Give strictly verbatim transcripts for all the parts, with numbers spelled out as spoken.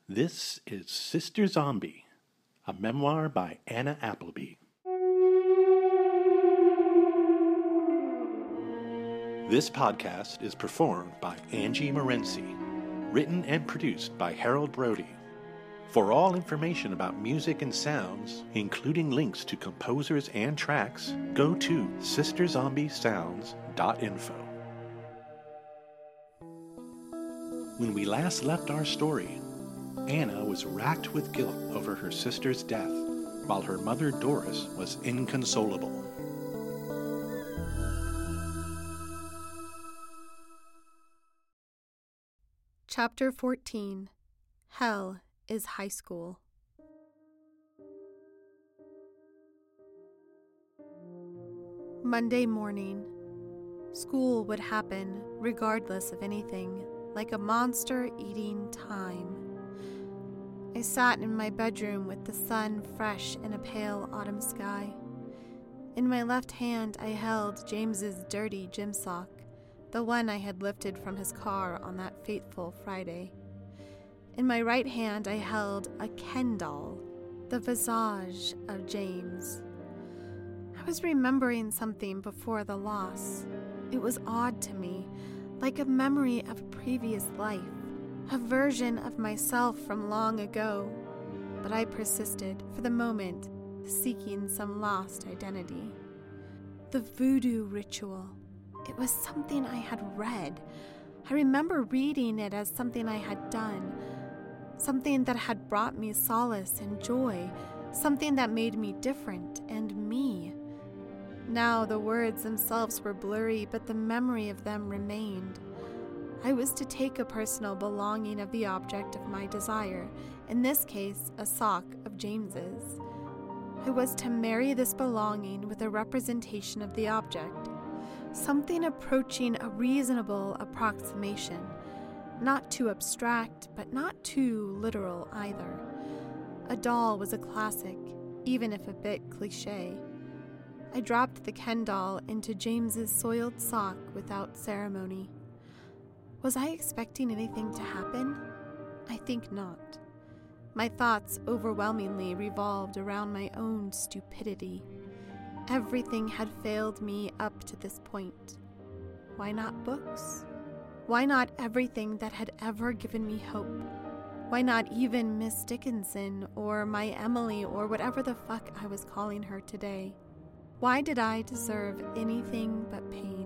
This is Sister Zombie, a memoir by Anna Appleby. This podcast is performed by Angie Morency, written and produced by Harold Brody. For all information about music and sounds, including links to composers and tracks, go to sister zombie sounds dot info. When we last left our story, Anna was racked with guilt over her sister's death, while her mother Doris was inconsolable. Chapter fourteen. Hell is High School. Monday morning. School would happen regardless of anything, like a monster eating time. I sat in my bedroom with the sun fresh in a pale autumn sky. In my left hand I held James's dirty gym sock, the one I had lifted from his car on that fateful Friday. In my right hand I held a Ken doll, the visage of James. I was remembering something before the loss. It was odd to me, like a memory of a previous life, a version of myself from long ago. But I persisted, for the moment, seeking some lost identity. The voodoo ritual. It was something I had read. I remember reading it as something I had done, something that had brought me solace and joy, something that made me different and me. Now the words themselves were blurry, but the memory of them remained. I was to take a personal belonging of the object of my desire, in this case, a sock of James's. I was to marry this belonging with a representation of the object, something approaching a reasonable approximation, not too abstract, but not too literal either. A doll was a classic, even if a bit cliché. I dropped the Ken doll into James's soiled sock without ceremony. Was I expecting anything to happen? I think not. My thoughts overwhelmingly revolved around my own stupidity. Everything had failed me up to this point. Why not books? Why not everything that had ever given me hope? Why not even Miss Dickinson or my Emily or whatever the fuck I was calling her today? Why did I deserve anything but pain?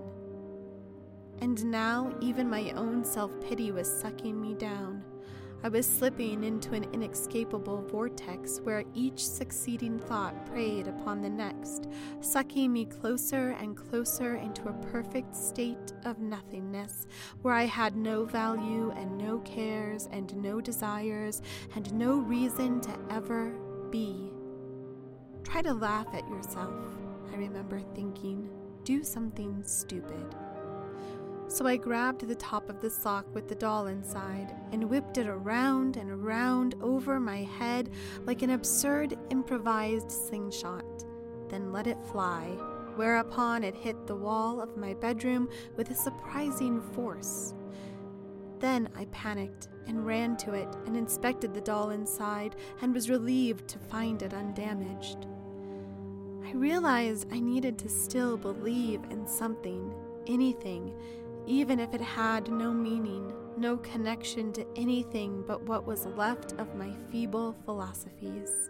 And now even my own self-pity was sucking me down. I was slipping into an inescapable vortex where each succeeding thought preyed upon the next, sucking me closer and closer into a perfect state of nothingness, where I had no value and no cares and no desires and no reason to ever be. Try to laugh at yourself, I remember thinking. Do something stupid. So I grabbed the top of the sock with the doll inside and whipped it around and around over my head like an absurd improvised slingshot, then let it fly, whereupon it hit the wall of my bedroom with a surprising force. Then I panicked and ran to it and inspected the doll inside and was relieved to find it undamaged. I realized I needed to still believe in something, anything, even if it had no meaning, no connection to anything but what was left of my feeble philosophies.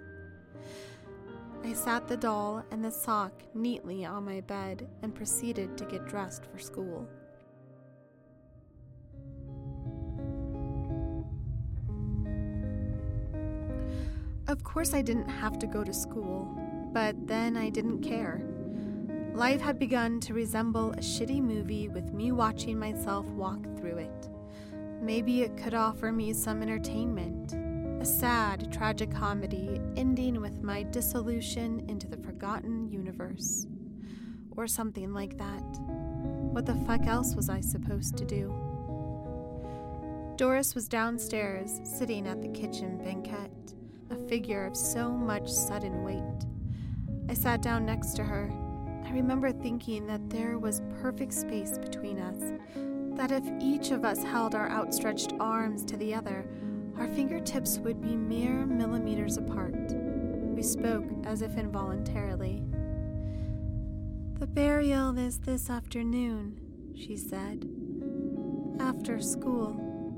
I sat the doll and the sock neatly on my bed and proceeded to get dressed for school. Of course I didn't have to go to school, but then I didn't care. Life had begun to resemble a shitty movie with me watching myself walk through it. Maybe it could offer me some entertainment, a sad, tragic comedy ending with my dissolution into the forgotten universe. Or something like that. What the fuck else was I supposed to do? Doris was downstairs, sitting at the kitchen banquette, a figure of so much sudden weight. I sat down next to her. I remember thinking that there was perfect space between us, that if each of us held our outstretched arms to the other, Our fingertips would be mere millimeters apart. We spoke as if involuntarily. "The burial is this afternoon," she said. "After school."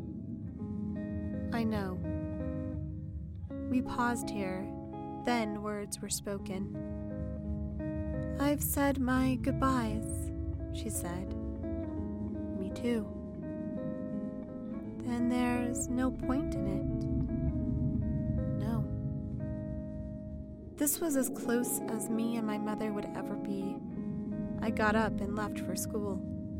"I know." We paused here, then words were spoken. "I've said my goodbyes," she said. "Me too." "Then there's no point in it." "No." This was as close as me and my mother would ever be. I got up and left for school.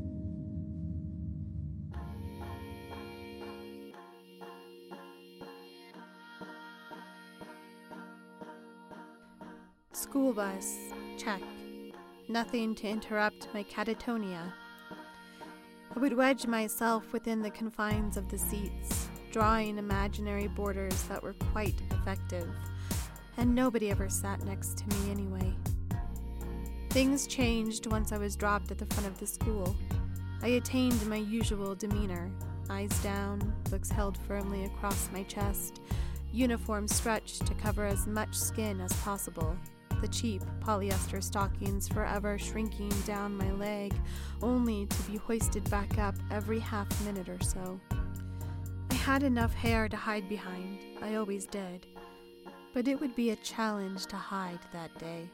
School bus, check. Nothing to interrupt my catatonia. I would wedge myself within the confines of the seats, drawing imaginary borders that were quite effective, and nobody ever sat next to me anyway. Things changed once I was dropped at the front of the school. I attained my usual demeanor, eyes down, books held firmly across my chest, uniform stretched to cover as much skin as possible, the cheap polyester stockings forever shrinking down my leg, only to be hoisted back up every half minute or so. I had enough hair to hide behind, I always did, but it would be a challenge to hide that day.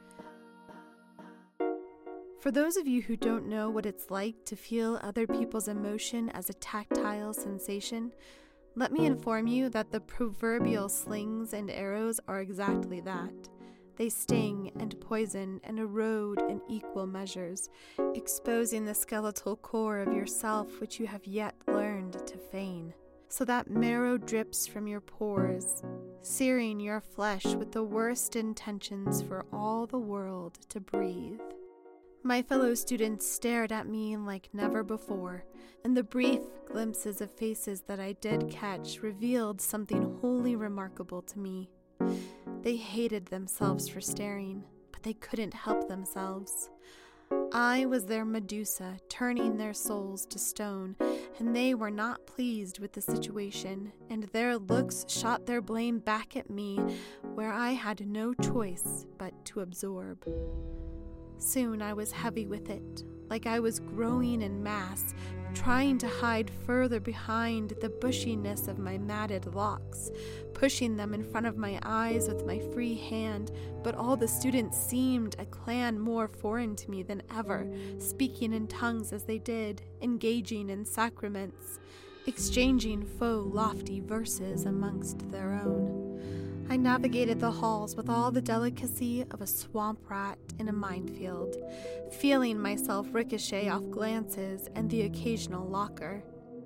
For those of you who don't know what it's like to feel other people's emotion as a tactile sensation, let me inform you that the proverbial slings and arrows are exactly that. They sting and poison and erode in equal measures, exposing the skeletal core of yourself which you have yet learned to feign, so that marrow drips from your pores, searing your flesh with the worst intentions for all the world to breathe. My fellow students stared at me like never before, and the brief glimpses of faces that I did catch revealed something wholly remarkable to me. They hated themselves for staring, but they couldn't help themselves. I was their Medusa, turning their souls to stone, and they were not pleased with the situation, and their looks shot their blame back at me, where I had no choice but to absorb. Soon I was heavy with it, like I was growing in mass, trying to hide further behind the bushiness of my matted locks, pushing them in front of my eyes with my free hand, but all the students seemed a clan more foreign to me than ever, speaking in tongues as they did, engaging in sacraments, exchanging faux lofty verses amongst their own. I navigated the halls with all the delicacy of a swamp rat in a minefield, feeling myself ricochet off glances and the occasional locker.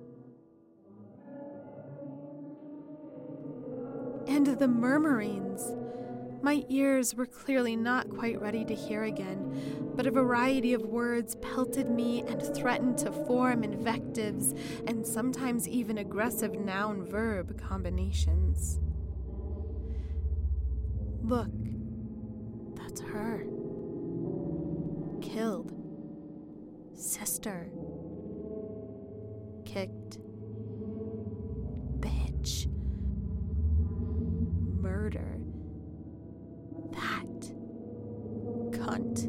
And the murmurings! My ears were clearly not quite ready to hear again, but a variety of words pelted me and threatened to form invectives and sometimes even aggressive noun-verb combinations. Look, that's her. Killed. Sister. Kicked. Bitch. Murder. That. Cunt.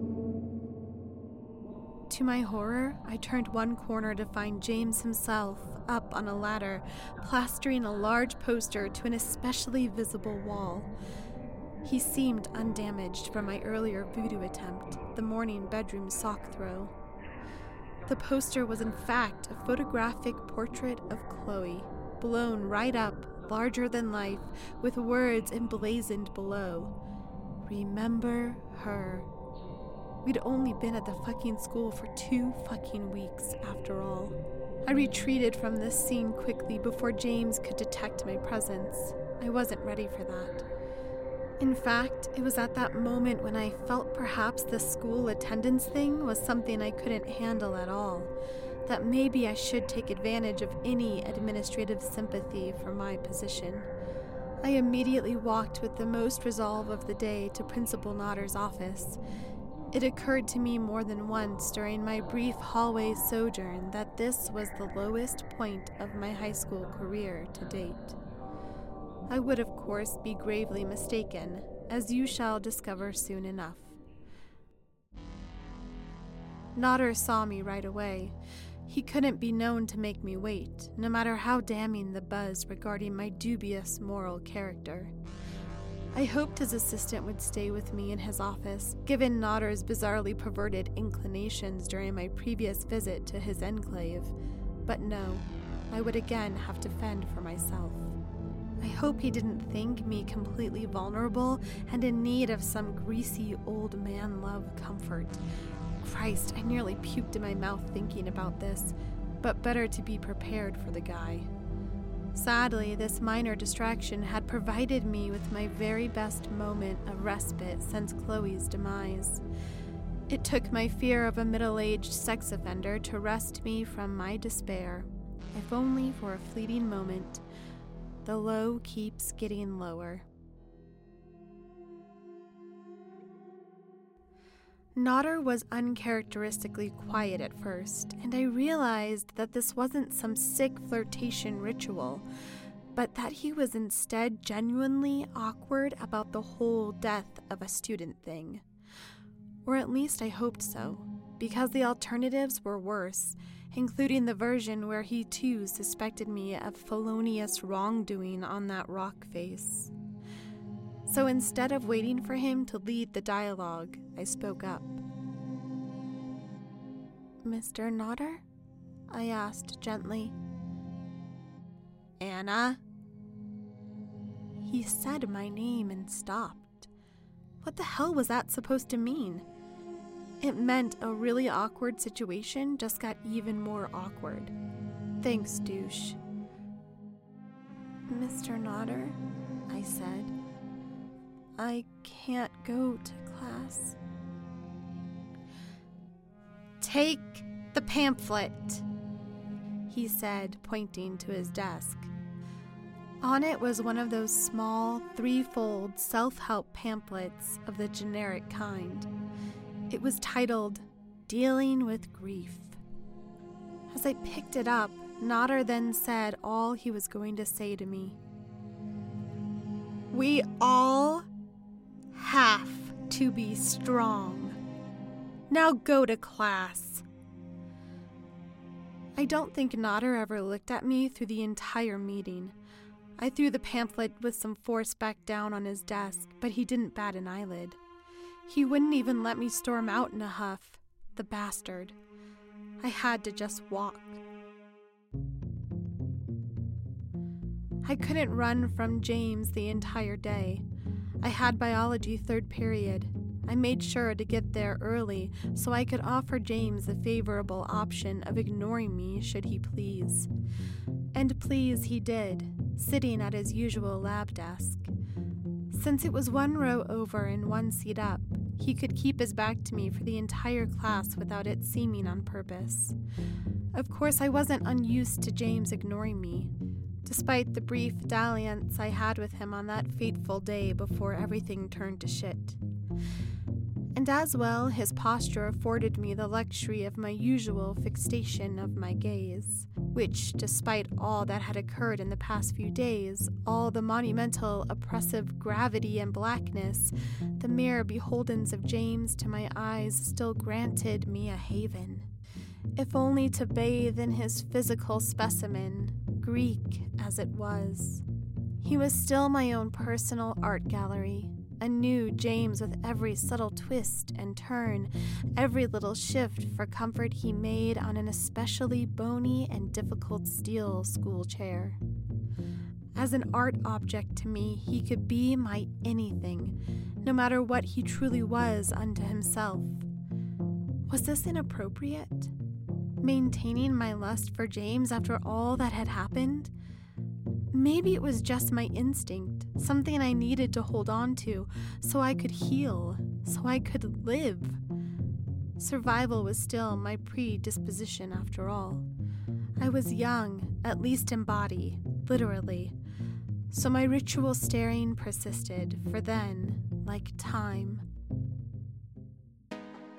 To my horror, I turned one corner to find James himself up on a ladder, plastering a large poster to an especially visible wall. He seemed undamaged from my earlier voodoo attempt, the morning bedroom sock throw. The poster was in fact a photographic portrait of Chloe, blown right up, larger than life, with words emblazoned below. Remember her. We'd only been at the fucking school for two fucking weeks, after all. I retreated from this scene quickly before James could detect my presence. I wasn't ready for that. In fact, it was at that moment when I felt perhaps the school attendance thing was something I couldn't handle at all, that maybe I should take advantage of any administrative sympathy for my position. I immediately walked with the most resolve of the day to Principal Notter's office. It occurred to me more than once during my brief hallway sojourn that this was the lowest point of my high school career to date. I would, of course, be gravely mistaken, as you shall discover soon enough. Nodder saw me right away. He couldn't be known to make me wait, no matter how damning the buzz regarding my dubious moral character. I hoped his assistant would stay with me in his office, given Nodder's bizarrely perverted inclinations during my previous visit to his enclave, but no, I would again have to fend for myself. I hope he didn't think me completely vulnerable and in need of some greasy old man love comfort. Christ, I nearly puked in my mouth thinking about this, but better to be prepared for the guy. Sadly, this minor distraction had provided me with my very best moment of respite since Chloe's demise. It took my fear of a middle-aged sex offender to wrest me from my despair, if only for a fleeting moment. The low keeps getting lower. Nodder was uncharacteristically quiet at first, and I realized that this wasn't some sick flirtation ritual, but that he was instead genuinely awkward about the whole death of a student thing. Or at least I hoped so, because the alternatives were worse, including the version where he too suspected me of felonious wrongdoing on that rock face. So instead of waiting for him to lead the dialogue, I spoke up. "Mister Nodder?" I asked gently. "Anna?" He said my name and stopped. What the hell was that supposed to mean? It meant a really awkward situation just got even more awkward. Thanks, douche. "Mister Nodder," I said, "I can't go to class." "Take the pamphlet," he said, pointing to his desk. On it was one of those small, threefold self-help pamphlets of the generic kind. It was titled, "Dealing with Grief." As I picked it up, Nodder then said all he was going to say to me. "We all have to be strong. Now go to class." I don't think Nodder ever looked at me through the entire meeting. I threw the pamphlet with some force back down on his desk, but he didn't bat an eyelid. He wouldn't even let me storm out in a huff, the bastard. I had to just walk. I couldn't run from James the entire day. I had biology third period. I made sure to get there early so I could offer James the favorable option of ignoring me should he please. And please he did, sitting at his usual lab desk. Since it was one row over and one seat up, he could keep his back to me for the entire class without it seeming on purpose. Of course, I wasn't unused to James ignoring me, despite the brief dalliance I had with him on that fateful day before everything turned to shit. And as well, his posture afforded me the luxury of my usual fixation of my gaze, which, despite all that had occurred in the past few days, all the monumental, oppressive gravity and blackness, the mere beholdens of James to my eyes still granted me a haven, if only to bathe in his physical specimen, Greek as it was. He was still my own personal art gallery, a new James with every subtle twist and turn, every little shift for comfort he made on an especially bony and difficult steel school chair. As an art object to me, he could be my anything, no matter what he truly was unto himself. Was this inappropriate? Maintaining my lust for James after all that had happened? Maybe it was just my instinct, something I needed to hold on to so I could heal, so I could live. Survival was still my predisposition after all. I was young, at least in body, literally. So my ritual staring persisted, for then, like time.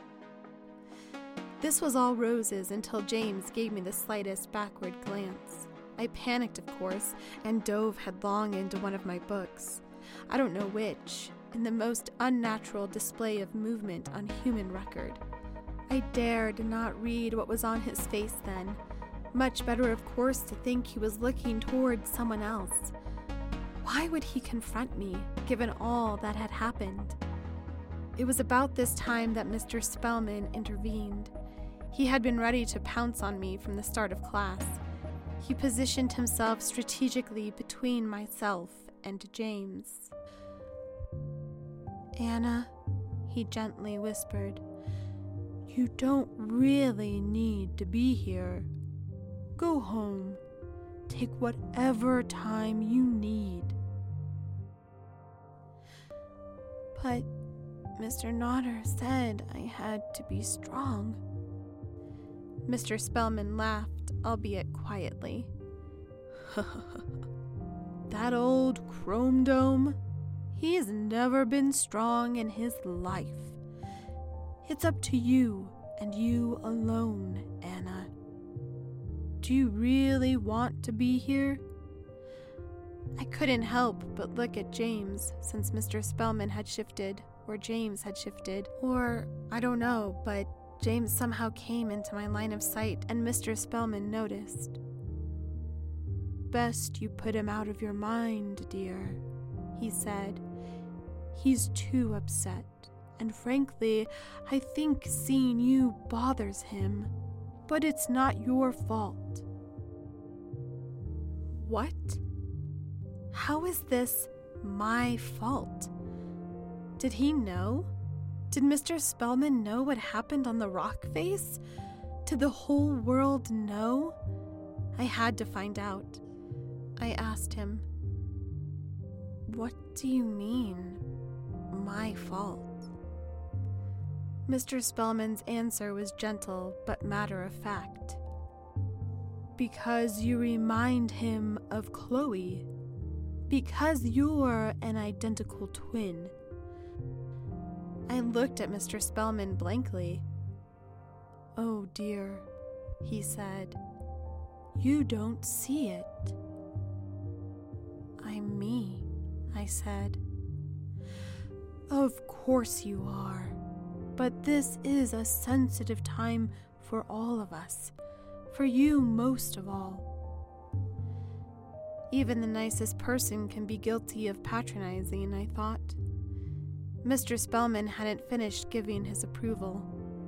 This was all roses until James gave me the slightest backward glance. I panicked, of course, and dove headlong into one of my books. I don't know which, in the most unnatural display of movement on human record. I dared not read what was on his face then. Much better, of course, to think he was looking toward someone else. Why would he confront me, given all that had happened? It was about this time that Mister Spellman intervened. He had been ready to pounce on me from the start of class. He positioned himself strategically between myself and James. "Anna," he gently whispered, "you don't really need to be here. Go home. Take whatever time you need." "But Mister Nodder said I had to be strong." Mister Spellman laughed, albeit quietly. "That old chrome dome, he's never been strong in his life. It's up to you and you alone, Anna. Do you really want to be here?" I couldn't help but look at James, since Mister Spellman had shifted, or James had shifted, or I don't know, but James somehow came into my line of sight, and Mister Spellman noticed. "Best you put him out of your mind, dear," he said. "He's too upset, and frankly, I think seeing you bothers him, but it's not your fault." What? How is this my fault? Did he know? Did Mister Spellman know what happened on the rock face? Did the whole world know? I had to find out. I asked him, "What do you mean, my fault?" Mister Spellman's answer was gentle but matter-of-fact. "Because you remind him of Chloe. Because you're an identical twin." I looked at Mister Spellman blankly. "Oh dear," he said. "You don't see it." "I'm me," I said. "Of course you are. But this is a sensitive time for all of us. For you most of all." Even the nicest person can be guilty of patronizing, I thought. Mister Spellman hadn't finished giving his approval.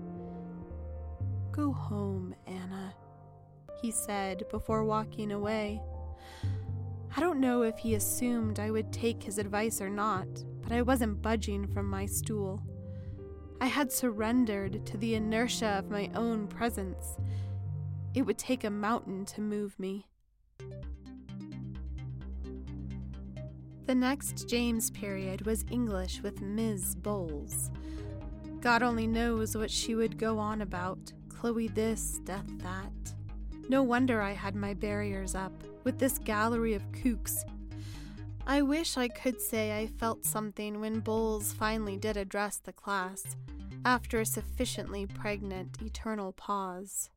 "Go home, Anna," he said before walking away. I don't know if he assumed I would take his advice or not, but I wasn't budging from my stool. I had surrendered to the inertia of my own presence. It would take a mountain to move me. The next James period was English with Miz Bowles. God only knows what she would go on about, Chloe this, Death that. No wonder I had my barriers up, with this gallery of kooks. I wish I could say I felt something when Bowles finally did address the class, after a sufficiently pregnant eternal pause.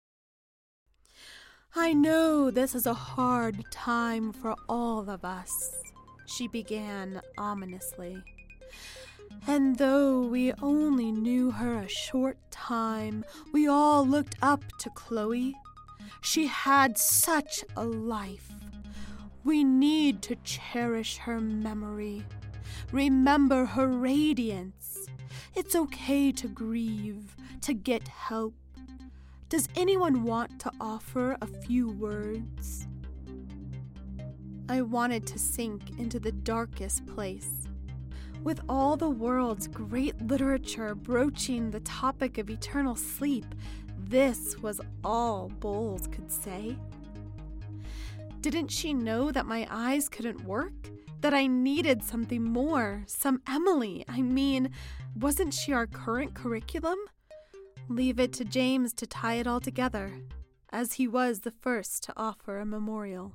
"I know this is a hard time for all of us," she began ominously. "And though we only knew her a short time, we all looked up to Chloe. She had such a life. We need to cherish her memory, remember her radiance. It's okay to grieve, to get help. Does anyone want to offer a few words?" I wanted to sink into the darkest place. With all the world's great literature broaching the topic of eternal sleep, this was all Bowles could say. Didn't she know that my eyes couldn't work? That I needed something more, some Emily? I mean, wasn't she our current curriculum? Leave it to James to tie it all together, as he was the first to offer a memorial.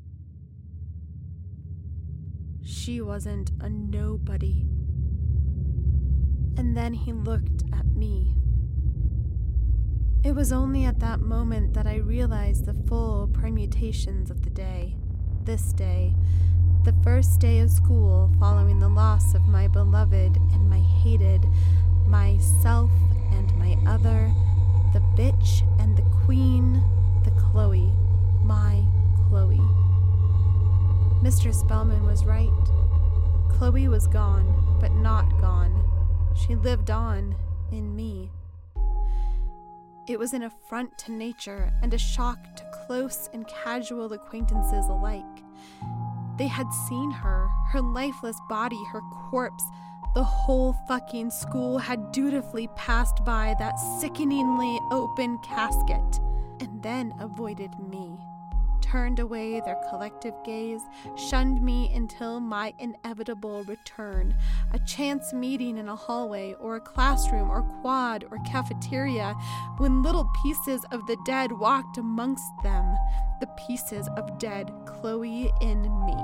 She wasn't a nobody. And then he looked at me. It was only at that moment that I realized the full permutations of the day. This day, the first day of school following the loss of my beloved and my hated, myself and my other, the bitch and the queen, the Chloe, my Chloe. Mister Spellman was right. Chloe was gone, but not gone. She lived on in me. It was an affront to nature and a shock to close and casual acquaintances alike. They had seen her, her lifeless body, her corpse. The whole fucking school had dutifully passed by that sickeningly open casket and then avoided me, turned away their collective gaze, shunned me until my inevitable return, a chance meeting in a hallway or a classroom or quad or cafeteria, when little pieces of the dead walked amongst them, the pieces of dead Chloe in me.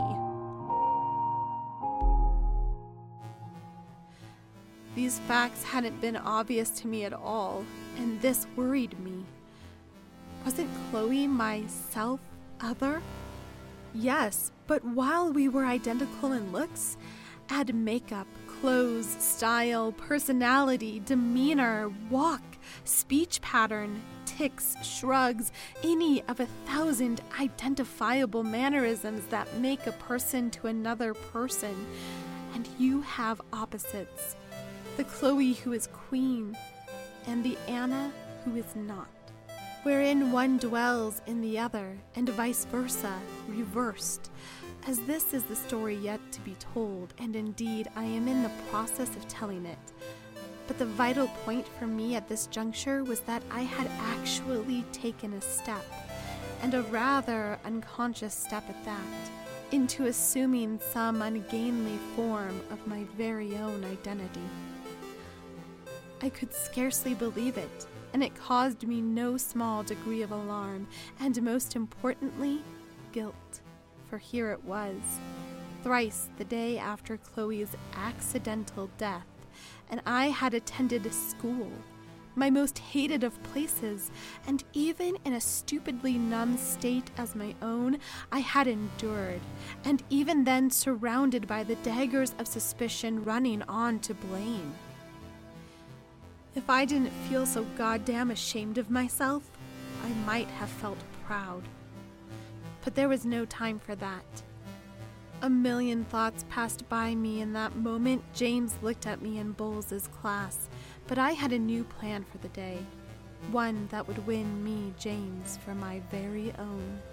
These facts hadn't been obvious to me at all, and this worried me. Wasn't Chloe my self-other? Yes, but while we were identical in looks, add makeup, clothes, style, personality, demeanor, walk, speech pattern, tics, shrugs, any of a thousand identifiable mannerisms that make a person to another person, and you have opposites. The Chloe who is queen, and the Anna who is not, wherein one dwells in the other, and vice versa, reversed, as this is the story yet to be told, and indeed I am in the process of telling it. But the vital point for me at this juncture was that I had actually taken a step, and a rather unconscious step at that, into assuming some ungainly form of my very own identity. I could scarcely believe it, and it caused me no small degree of alarm, and most importantly, guilt, for here it was, thrice the day after Chloe's accidental death, and I had attended a school, my most hated of places, and even in a stupidly numb state as my own, I had endured, and even then surrounded by the daggers of suspicion running on to blame. If I didn't feel so goddamn ashamed of myself, I might have felt proud. But there was no time for that. A million thoughts passed by me in that moment. James looked at me in Bowles' class, but I had a new plan for the day, one that would win me, James, for my very own.